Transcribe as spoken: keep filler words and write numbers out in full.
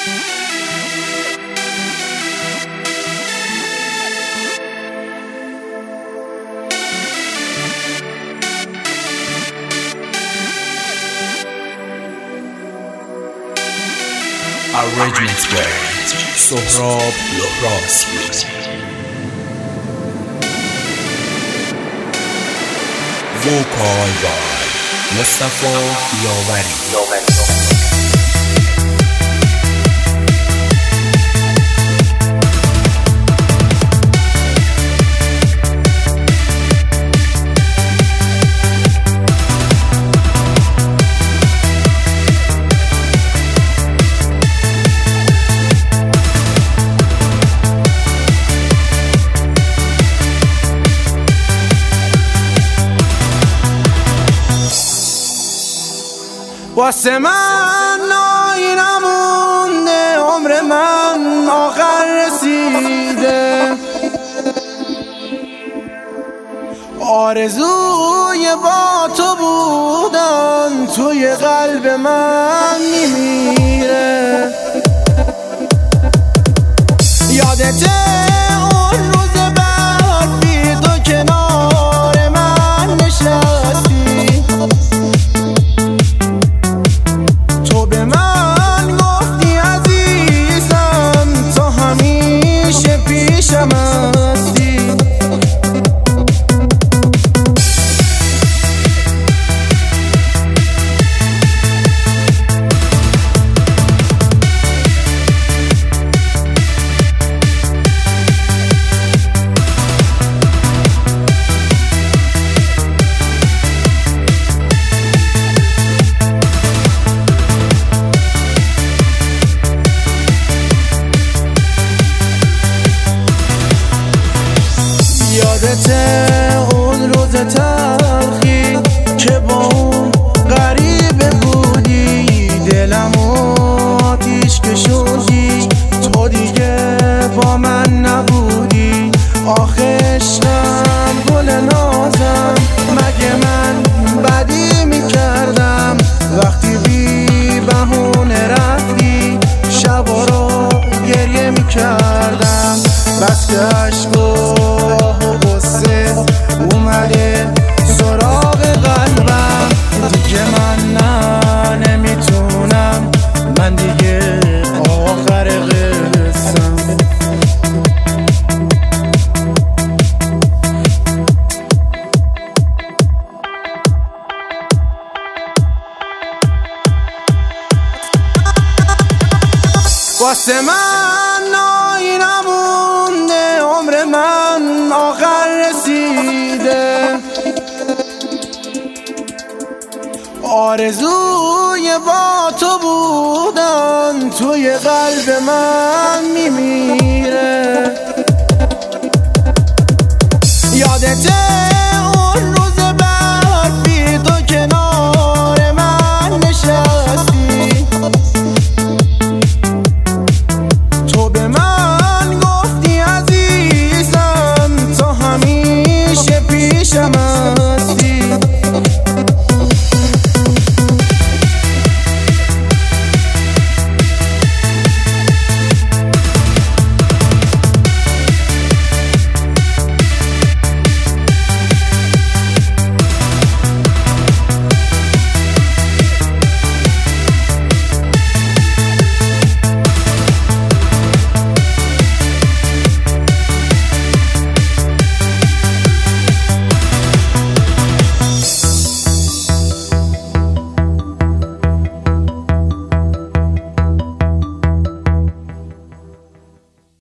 Arrangements by Sohrab Lohrazi. Vocal by Mustafa Yavari. واسه من نایی نمونده، عمر من آخر رسیده، آرزوی با تو بودن توی قلب من میمیره. یادته اون روز بعد بی تو کنار من نشستی، یادته اون روز تلخی که با اون غریبه بودی، دلمو آتیش کشوندی، تو دیگه با من نبودی. آخه عشقم گل نازم، مگه من بدی میکردم وقتی بی بهونه رفتی، شبا رو گریه میکردم. بس که عشق اومده سراغ قلبم، دیگه من نه نمیتونم، من دیگه آخر قصم. واسه من نایی نمونده، عمر من آخر رسیده، آرزوی با تو بودن توی قلب من میمیره. یادته